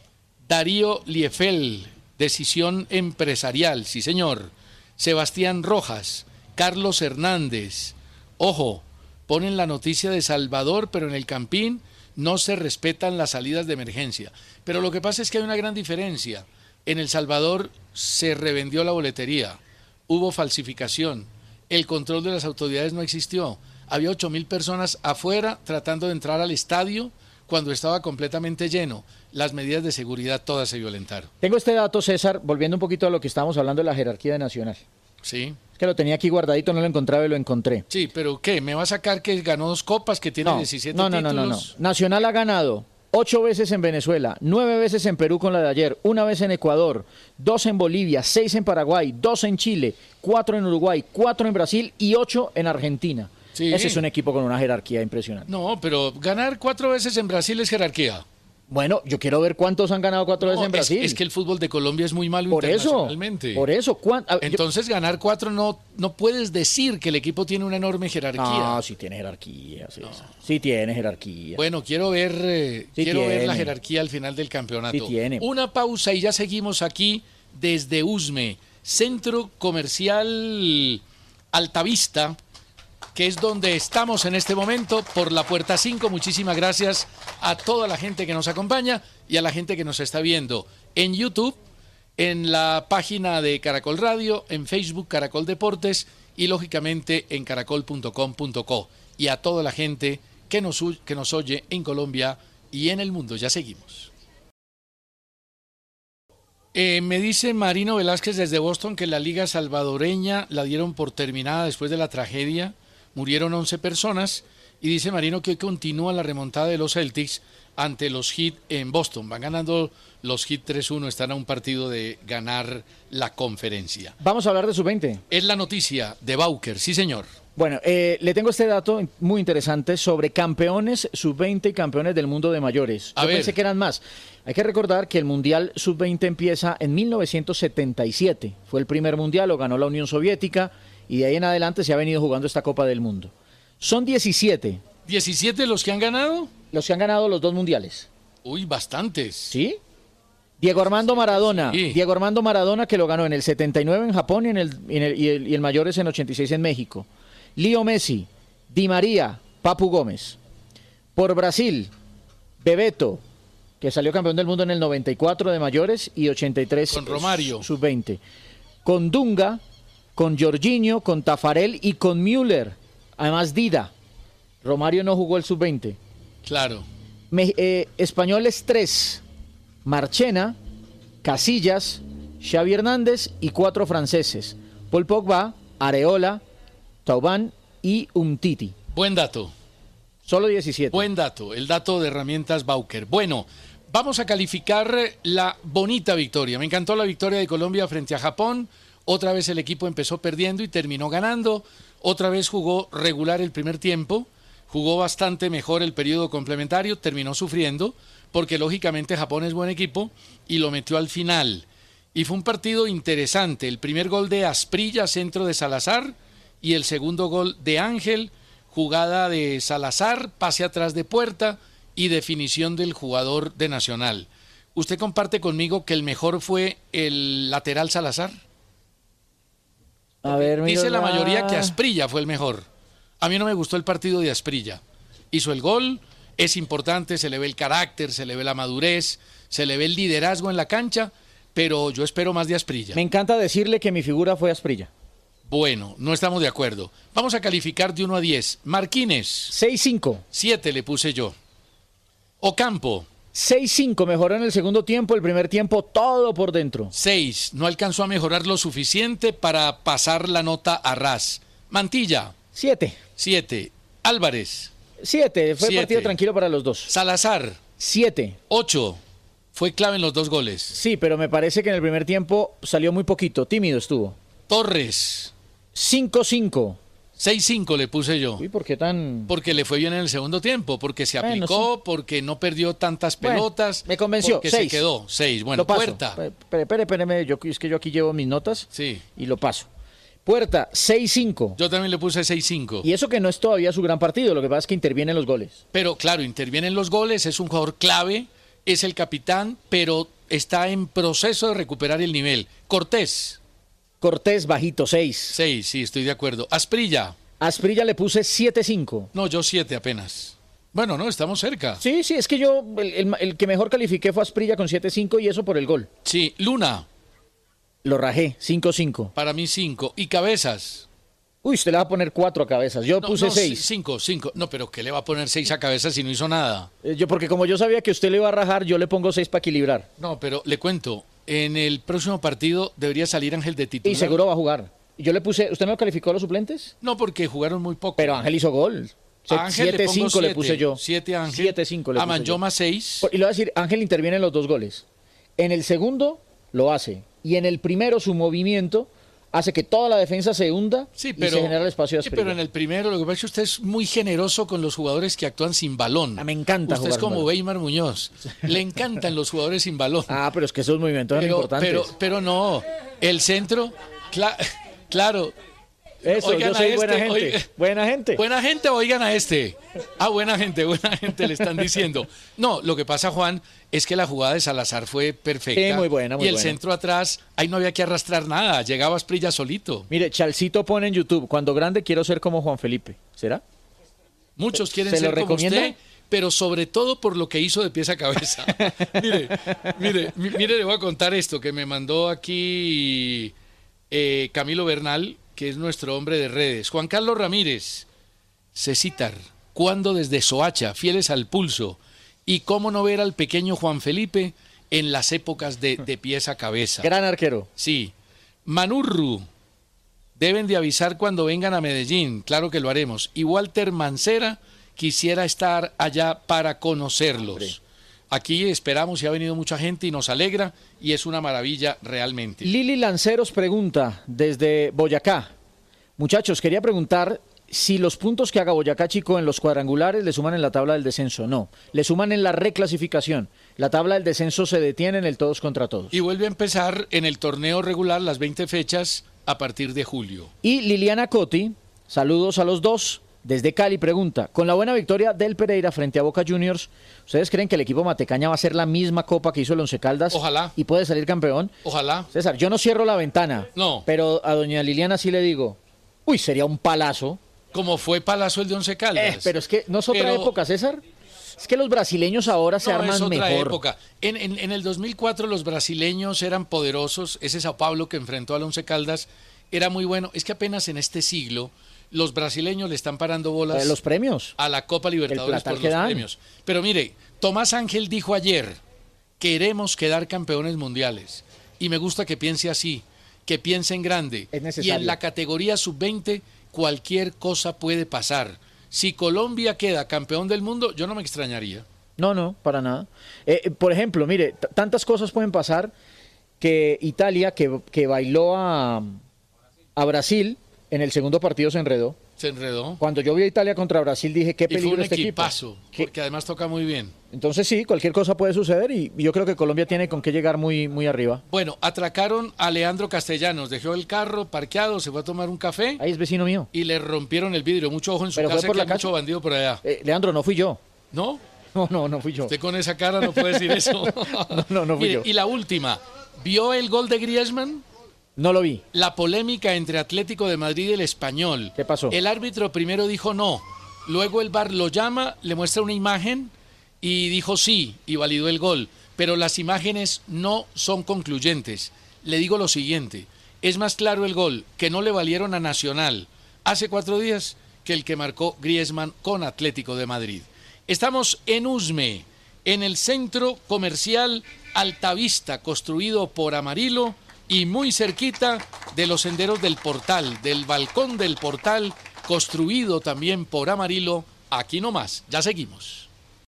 Darío Liefel, Decisión Empresarial, sí señor, Sebastián Rojas, Carlos Hernández. Ojo, ponen la noticia de Salvador, pero en el Campín no se respetan las salidas de emergencia. Pero lo que pasa es que hay una gran diferencia. En El Salvador se revendió la boletería, hubo falsificación, el control de las autoridades no existió. Había 8.000 personas afuera tratando de entrar al estadio cuando estaba completamente lleno. Las medidas de seguridad todas se violentaron. Tengo este dato, César, volviendo un poquito a lo que estábamos hablando de la jerarquía de Nacional. Sí. Es que lo tenía aquí guardadito, no lo encontraba y lo encontré. Sí, pero ¿qué? ¿Me va a sacar que ganó 2 copas, que tiene 17 títulos? No. Nacional ha ganado 8 veces en Venezuela, 9 veces en Perú con la de ayer, 1 vez en Ecuador, 2 en Bolivia, 6 en Paraguay, 2 en Chile, 4 en Uruguay, 4 en Brasil y 8 en Argentina. Sí. Ese es un equipo con una jerarquía impresionante. No, pero ganar 4 veces en Brasil es jerarquía. Bueno, yo quiero ver cuántos han ganado 4 veces en Brasil. Es que el fútbol de Colombia es muy malo internacionalmente. Por eso. Entonces ganar 4 no puedes decir que el equipo tiene una enorme jerarquía. No, sí tiene jerarquía. Sí tiene jerarquía. Bueno, quiero ver la jerarquía al final del campeonato. Sí tiene. Una pausa y ya seguimos aquí desde Usme, Centro Comercial Altavista, que es donde estamos en este momento, por la puerta 5. Muchísimas gracias a toda la gente que nos acompaña y a la gente que nos está viendo en YouTube, en la página de Caracol Radio, en Facebook Caracol Deportes y lógicamente en caracol.com.co, y a toda la gente que nos oye en Colombia y en el mundo. Ya seguimos. Me dice Marino Velázquez desde Boston que la Liga Salvadoreña la dieron por terminada después de la tragedia. Murieron 11 personas y dice Marino que hoy continúa la remontada de los Celtics ante los Heat en Boston. Van ganando los Heat 3-1, están a un partido de ganar la conferencia. Vamos a hablar de sub-20. Es la noticia de Bauker, sí señor. Bueno, le tengo este dato muy interesante sobre campeones sub-20 y campeones del mundo de mayores. Yo pensé que eran más. Hay que recordar que el Mundial sub-20 empieza en 1977. Fue el primer Mundial, lo ganó la Unión Soviética. Y de ahí en adelante se ha venido jugando esta Copa del Mundo. Son 17. ¿17 los que han ganado? Los que han ganado los 2 mundiales. Uy, bastantes. ¿Sí? Diego Armando Maradona. Sí. Diego Armando Maradona, que lo ganó en el 79 en Japón y el mayor es en 86 en México. Leo Messi, Di María, Papu Gómez. Por Brasil, Bebeto, que salió campeón del mundo en el 94 de mayores y 83 con Romario. Sub-20. Con Dunga, con Jorginho, con Tafarel y con Müller. Además Dida. Romario no jugó el sub-20. Claro. Españoles 3. Marchena, Casillas, Xavi Hernández y 4 franceses. Paul Pogba, Areola, Thauvin y Umtiti. Buen dato. Solo 17. Buen dato, el dato de herramientas Bauker. Bueno, vamos a calificar la bonita victoria. Me encantó la victoria de Colombia frente a Japón. Otra vez el equipo empezó perdiendo y terminó ganando. Otra vez jugó regular el primer tiempo. Jugó bastante mejor el periodo complementario. Terminó sufriendo porque lógicamente Japón es buen equipo y lo metió al final. Y fue un partido interesante. El primer gol de Asprilla, centro de Salazar, y el segundo gol de Ángel, jugada de Salazar, pase atrás de Puerta y definición del jugador de Nacional. ¿Usted comparte conmigo que el mejor fue el lateral Salazar? A ver, Dice la mayoría que Asprilla fue el mejor. A mí no me gustó el partido de Asprilla. Hizo el gol, es importante, se le ve el carácter, se le ve la madurez, se le ve el liderazgo en la cancha, pero yo espero más de Asprilla. Me encanta decirle que mi figura fue Asprilla. Bueno, no estamos de acuerdo. Vamos a calificar de 1 a 10. Marquínez. 6-5. 7 le puse yo. Ocampo. 6-5, mejoró en el segundo tiempo, el primer tiempo todo por dentro. 6, no alcanzó a mejorar lo suficiente para pasar la nota a ras. Mantilla. 7. 7. Álvarez. 7, fue 7. partido tranquilo para los dos. Salazar. 7. 8. Fue clave en los 2 goles. Sí, pero me parece que en el primer tiempo salió muy poquito, tímido estuvo. Torres. 5-5. 6-5 le puse yo. Uy, ¿por qué tan...? Porque le fue bien en el segundo tiempo, porque se Bueno, aplicó, sí. porque no perdió tantas Bueno, pelotas. me convenció, porque 6. se quedó. 6. Bueno, Lo paso. Puerta. Espéreme, es que yo aquí llevo mis notas Sí. y lo paso. Puerta, 6-5. Yo también le puse 6-5. Y eso que no es todavía su gran partido, lo que pasa es que intervienen los goles. Pero claro, intervienen los goles, es un jugador clave, es el capitán, pero está en proceso de recuperar el nivel. Cortés. Cortés, bajito, 6. 6, sí, estoy de acuerdo. Asprilla. Asprilla le puse 7-5. No, yo 7 apenas. Bueno, no, estamos cerca. Sí, es que yo, el que mejor califiqué fue Asprilla con 7-5 y eso por el gol. Sí, Luna, Lo rajé, 5-5. para mí 5. Y Cabezas. Uy, usted le va a poner 4 a Cabezas. Yo puse 6. 5. No, pero ¿qué le va a poner 6 a Cabezas si no hizo nada? Porque como yo sabía que usted le iba a rajar, yo le pongo 6 para equilibrar. No, pero le cuento, en el próximo partido debería salir Ángel de titular. Y seguro va a jugar. Yo le puse, ¿usted no lo calificó a los suplentes? No, porque jugaron muy poco. Pero Ángel hizo gol. A Ángel le pongo 7-5 le puse yo. 7 a Ángel. 7-5 le A puse Manyoma 6. Y le voy a decir, Ángel interviene en los 2 goles. En el segundo lo hace. Y en el primero su movimiento hace que toda la defensa se hunda y se genera el espacio de sí, Asprilla. pero en el primero lo que pasa es que usted es muy generoso con los jugadores que actúan sin balón. Me encanta Usted es jugar con como balón. Weimar Muñoz. Le encantan los jugadores sin balón. Pero es que esos movimientos son importantes. Pero no, el centro, claro. Eso, Oigan yo soy a buena este, gente. oiga. Buena gente. Buena gente, oigan a este. Buena gente le están diciendo. No, lo que pasa, Juan, es que la jugada de Salazar fue perfecta. Sí, muy buena, muy Y el buena. centro atrás, ahí no había que arrastrar nada. Llegaba Asprilla solito. Mire, Chalcito pone en YouTube, cuando grande quiero ser como Juan Felipe. ¿Será? Muchos quieren ¿Se lo ser como recomienda? usted, pero sobre todo por lo que hizo de pies a cabeza. mire, le voy a contar esto que me mandó aquí Camilo Bernal, que es nuestro hombre de redes. Juan Carlos Ramírez, Cecitar, cuando desde Soacha, fieles al pulso, y cómo no ver al pequeño Juan Felipe en las épocas de pies a cabeza. Gran arquero. Sí. Manurru, deben de avisar cuando vengan a Medellín, claro que lo haremos. Y Walter Mancera, quisiera estar allá para conocerlos. Aquí esperamos y ha venido mucha gente y nos alegra y es una maravilla realmente. Lili Lanceros pregunta desde Boyacá. Muchachos, quería preguntar si los puntos que haga Boyacá Chico en los cuadrangulares le suman en la tabla del descenso. No, le suman en la reclasificación. La tabla del descenso se detiene en el todos contra todos. Y vuelve a empezar en el torneo regular las 20 fechas a partir de julio. Y Liliana Coti, saludos a los dos. Desde Cali pregunta, con la buena victoria del Pereira frente a Boca Juniors, ¿ustedes creen que el equipo Matecaña va a ser la misma copa que hizo el Once Caldas? Ojalá. ¿Y puede salir campeón? Ojalá. César, yo no cierro la ventana. No. Pero a doña Liliana sí le digo, uy, sería un palazo. Como fue Palazzo el de Once Caldas. Pero es que no es otra época, César. Es que los brasileños ahora se arman es otra mejor. época. En el 2004 los brasileños eran poderosos. Ese Sao Paulo que enfrentó al Once Caldas era muy bueno. Es que apenas en este siglo los brasileños le están parando bolas Los premios. a la Copa Libertadores platal por que los dan. premios. Pero mire, Tomás Ángel dijo ayer, queremos quedar campeones mundiales. Y me gusta que piense así, que piense en grande. Es Y necesario. en la categoría sub-20 cualquier cosa puede pasar. Si Colombia queda campeón del mundo, yo no me extrañaría. No, para nada. Por ejemplo, mire, tantas cosas pueden pasar que Italia, que bailó a Brasil, en el segundo partido se enredó. Se enredó. Cuando yo vi a Italia contra Brasil dije, qué peligro y fue un este equipazo, equipo. porque además toca muy bien. Entonces sí, cualquier cosa puede suceder y yo creo que Colombia tiene con qué llegar muy, muy arriba. Bueno, atracaron a Leandro Castellanos, dejó el carro parqueado, se fue a tomar un café. Ahí es vecino mío. Y le rompieron el vidrio. Mucho ojo en su Pero casa, fue por que la hay casa. mucho bandido por allá. Leandro, no fui yo. ¿No? No fui yo. Usted con esa cara no puede decir eso. No fui Mire, yo. y la última, ¿vio el gol de Griezmann? No lo vi. La polémica entre Atlético de Madrid y el Español. ¿Qué pasó? El árbitro primero dijo no, luego el VAR lo llama, le muestra una imagen y dijo sí, y validó el gol. Pero las imágenes no son concluyentes. Le digo lo siguiente, es más claro el gol que no le valieron a Nacional hace 4 días que el que marcó Griezmann con Atlético de Madrid. Estamos en Usme, en el centro comercial Altavista, construido por Amarillo, y muy cerquita de los senderos del Portal, del balcón del Portal, construido también por Amarillo, aquí nomás. Ya seguimos.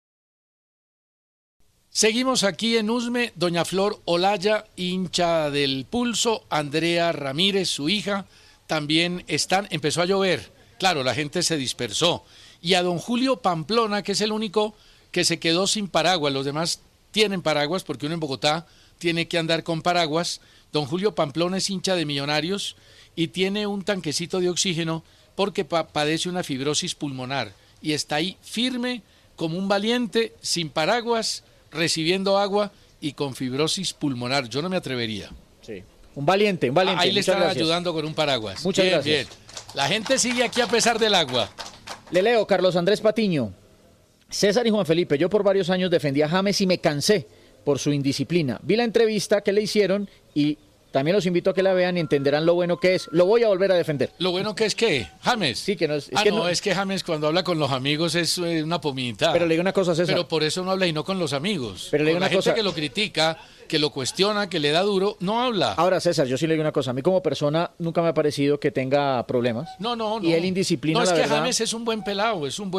Seguimos aquí en Usme, doña Flor Olaya, hincha del Pulso, Andrea Ramírez, su hija, también están, empezó a llover, claro, la gente se dispersó, y a don Julio Pamplona, que es el único que se quedó sin paraguas, los demás tienen paraguas, porque uno en Bogotá tiene que andar con paraguas. Don Julio Pamplona es hincha de Millonarios y tiene un tanquecito de oxígeno porque padece una fibrosis pulmonar y está ahí firme como un valiente, sin paraguas, recibiendo agua y con fibrosis pulmonar. Yo no me atrevería. Sí. Un valiente. Ahí le Muchas están gracias. ayudando con un paraguas. Muchas bien, gracias. bien. La gente sigue aquí a pesar del agua. Le leo, Carlos Andrés Patiño. César y Juan Felipe, yo por varios años defendí a James y me cansé por su indisciplina. Vi la entrevista que le hicieron y también los invito a que la vean y entenderán lo bueno que es. Lo voy a volver a defender. Lo bueno que es que James. Sí, que no es, es que James cuando habla con los amigos es una pomita. Pero le digo una cosa, César. Pero por eso no habla y no con los amigos. Pero le digo con la una gente cosa. que lo critica, que lo cuestiona, que le da duro, no habla. Ahora, César, yo sí le digo una cosa. A mí como persona nunca me ha parecido que tenga problemas. No. Y él indisciplina, No, es la que verdad. James es un buen pelado, es un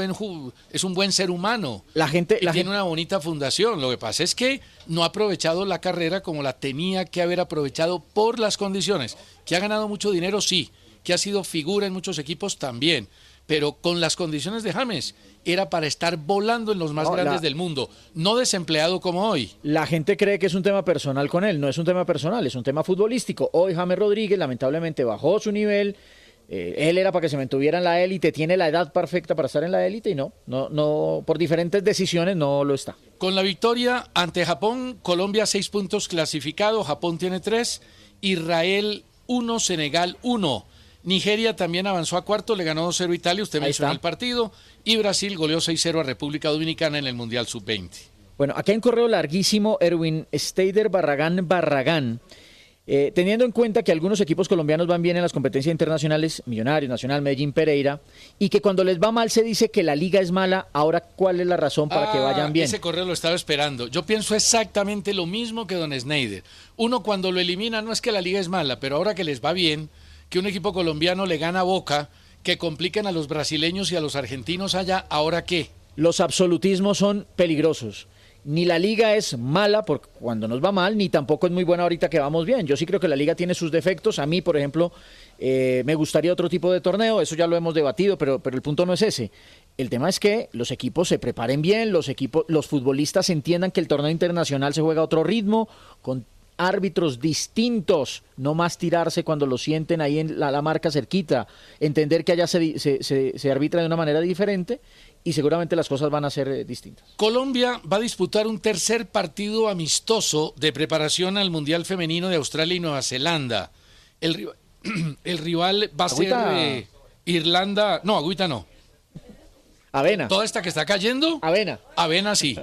buen ser humano. La gente... Tiene una bonita fundación. Lo que pasa es que no ha aprovechado la carrera como la tenía que haber aprovechado por las condiciones. Que ha ganado mucho dinero, sí. Que ha sido figura en muchos equipos, también. Pero con las condiciones de James era para estar volando en los más grandes del mundo, no desempleado como hoy. La gente cree que es un tema personal con él, no es un tema personal, es un tema futbolístico. Hoy James Rodríguez lamentablemente bajó su nivel, él era para que se mantuviera en la élite, tiene la edad perfecta para estar en la élite y no, por diferentes decisiones no lo está. Con la victoria ante Japón, Colombia 6 puntos clasificado, Japón tiene 3, Israel 1, Senegal 1. Nigeria también avanzó a cuarto, le ganó 2-0 a Italia, usted mencionó el partido, y Brasil goleó 6-0 a República Dominicana en el Mundial Sub-20. Bueno, aquí hay un correo larguísimo, Erwin Steider Barragán. Teniendo en cuenta que algunos equipos colombianos van bien en las competencias internacionales, Millonarios, Nacional, Medellín, Pereira, y que cuando les va mal se dice que la liga es mala, ahora ¿cuál es la razón para que vayan bien? Ese correo lo estaba esperando. Yo pienso exactamente lo mismo que don Sneider. Uno cuando lo elimina no es que la liga es mala, pero ahora que les va bien, que un equipo colombiano le gana a Boca, que complican a los brasileños y a los argentinos allá, ¿ahora qué? Los absolutismos son peligrosos. Ni la liga es mala por cuando nos va mal, ni tampoco es muy buena ahorita que vamos bien. Yo sí creo que la liga tiene sus defectos. A mí, por ejemplo, me gustaría otro tipo de torneo, eso ya lo hemos debatido, pero el punto no es ese. El tema es que los equipos se preparen bien, los futbolistas entiendan que el torneo internacional se juega a otro ritmo, con árbitros distintos, no más tirarse cuando lo sienten ahí en la marca cerquita, entender que allá se arbitra de una manera diferente y seguramente las cosas van a ser distintas. Colombia va a disputar un tercer partido amistoso de preparación al Mundial Femenino de Australia y Nueva Zelanda. El rival va a ser Irlanda, no, agüita no. Avena. ¿Toda esta que está cayendo? Avena. Avena sí.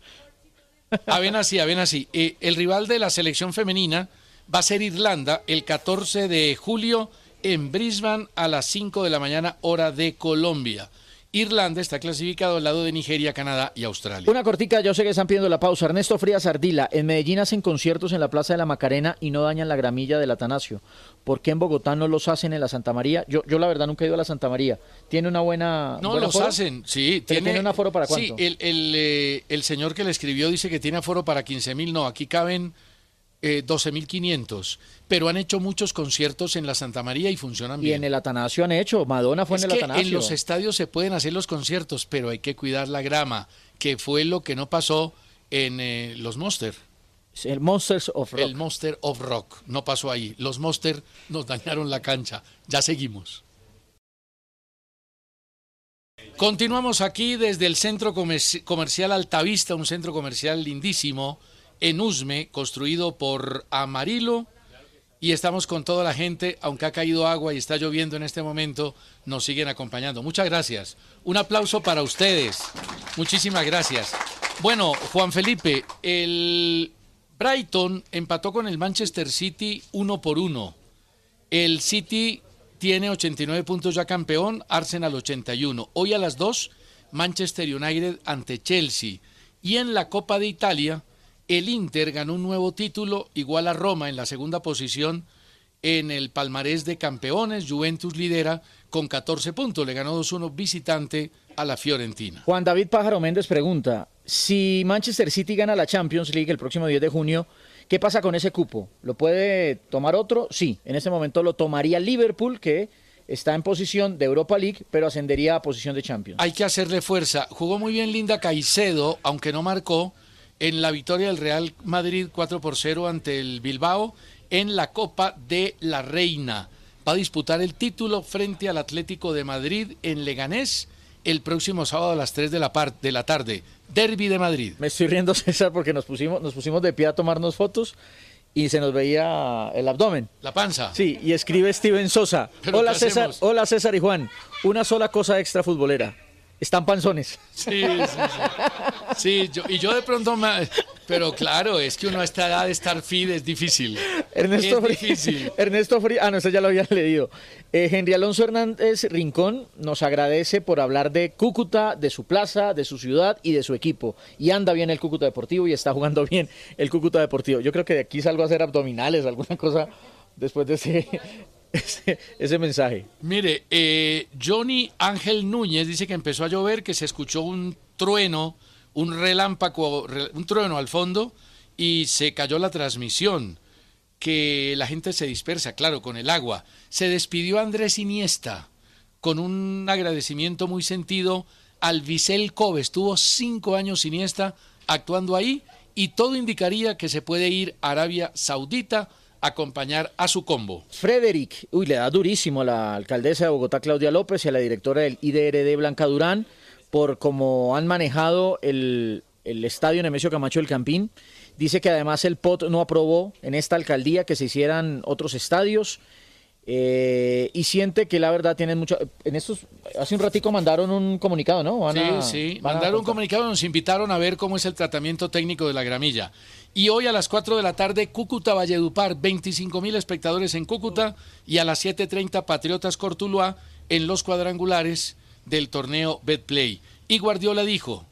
Avena sí. El rival de la selección femenina va a ser Irlanda el 14 de julio en Brisbane a las 5 de la mañana, hora de Colombia. Irlanda está clasificado al lado de Nigeria, Canadá y Australia. Una cortica, yo sé que están pidiendo la pausa. Ernesto Frías Ardila, en Medellín hacen conciertos en la Plaza de la Macarena y no dañan la gramilla del Atanasio. ¿Por qué en Bogotá no los hacen en la Santa María? Yo la verdad nunca he ido a la Santa María. ¿Tiene una buena No, buen los aforo? hacen, sí. ¿Tiene un aforo para cuánto? Sí, el señor que le escribió dice que tiene aforo para 15.000, no, aquí caben 12.500, pero han hecho muchos conciertos en la Santa María y funcionan Y bien. en el Atanasio han hecho, Madonna fue en el que Atanasio. en los estadios se pueden hacer los conciertos, pero hay que cuidar la grama, que fue lo que no pasó en los Monster. El Monsters of Rock. El Monster of Rock no pasó ahí. Los Monster nos dañaron la cancha. Ya seguimos. Continuamos aquí desde el centro comercial Altavista, un centro comercial lindísimo en Usme, construido por Amarillo, y estamos con toda la gente, aunque ha caído agua y está lloviendo en este momento, nos siguen acompañando. Muchas gracias. Un aplauso para ustedes. Muchísimas gracias. Bueno, Juan Felipe, el Brighton empató con el Manchester City 1-1. El City tiene 89 puntos ya campeón, Arsenal 81. Hoy a las 2, Manchester United ante Chelsea. Y en la Copa de Italia, el Inter ganó un nuevo título, igual a Roma en la segunda posición en el palmarés de campeones. Juventus lidera con 14 puntos, le ganó 2-1 visitante a la Fiorentina. Juan David Pájaro Méndez pregunta, si Manchester City gana la Champions League el próximo 10 de junio, ¿qué pasa con ese cupo? ¿Lo puede tomar otro? Sí, en este momento lo tomaría Liverpool, que está en posición de Europa League, pero ascendería a posición de Champions. Hay que hacerle fuerza. Jugó muy bien Linda Caicedo, aunque no marcó, en la victoria del Real Madrid 4-0 ante el Bilbao en la Copa de la Reina. Va a disputar el título frente al Atlético de Madrid en Leganés el próximo sábado a las 3 de la tarde. Derbi de Madrid. Me estoy riendo, César, porque nos pusimos de pie a tomarnos fotos y se nos veía el abdomen. La panza. Sí, y escribe Steven Sosa. ¿Pero Hola qué César, hacemos? hola César y Juan. Una sola cosa extra futbolera. Están panzones. Sí. Sí, yo de pronto pero claro, es que uno a esta edad de estar fit es difícil. Ernesto Es difícil. No, eso ya lo había leído. Henry Alonso Hernández Rincón nos agradece por hablar de Cúcuta, de su plaza, de su ciudad y de su equipo. Y anda bien el Cúcuta Deportivo y está jugando bien el Cúcuta Deportivo. Yo creo que de aquí salgo a hacer abdominales, alguna cosa después de ese mensaje. Mire, Johnny Ángel Núñez dice que empezó a llover, que se escuchó un trueno, un relámpago, un trueno al fondo y se cayó la transmisión, que la gente se dispersa, claro, con el agua. Se despidió Andrés Iniesta con un agradecimiento muy sentido al Vissel Kobe. Estuvo 5 años Iniesta actuando ahí y todo indicaría que se puede ir a Arabia Saudita a acompañar a su combo. Frederick, le da durísimo a la alcaldesa de Bogotá, Claudia López, y a la directora del IDRD, Blanca Durán, por cómo han manejado el estadio Nemesio Camacho del Campín. Dice que además el POT no aprobó en esta alcaldía que se hicieran otros estadios y siente que la verdad tienen mucho... Hace un ratico mandaron un comunicado, ¿no? Mandaron un comunicado, nos invitaron a ver cómo es el tratamiento técnico de la gramilla. Y hoy a las 4 de la tarde, Cúcuta Valledupar, 25.000 espectadores en Cúcuta, y a las 7:30 Patriotas Cortuluá en los cuadrangulares del torneo Betplay. Y Guardiola dijo,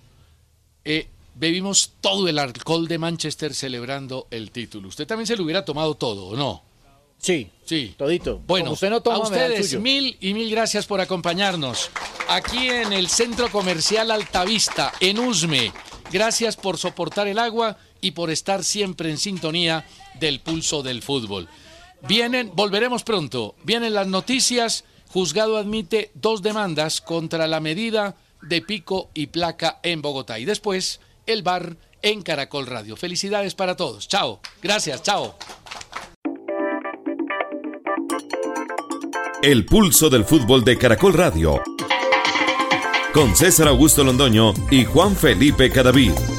bebimos todo el alcohol de Manchester celebrando el título. ¿Usted también se lo hubiera tomado todo, o no? Sí, todito. Bueno, como usted no toma, a me da el ustedes suyo. mil gracias por acompañarnos aquí en el Centro Comercial Altavista, en Usme. Gracias por soportar el agua y por estar siempre en sintonía del pulso del fútbol. Volveremos pronto. Vienen las noticias. Juzgado admite 2 demandas contra la medida de pico y placa en Bogotá. Y después, el VAR en Caracol Radio. Felicidades para todos. Chao. Gracias. Chao. El pulso del fútbol de Caracol Radio. Con César Augusto Londoño y Juan Felipe Cadavid.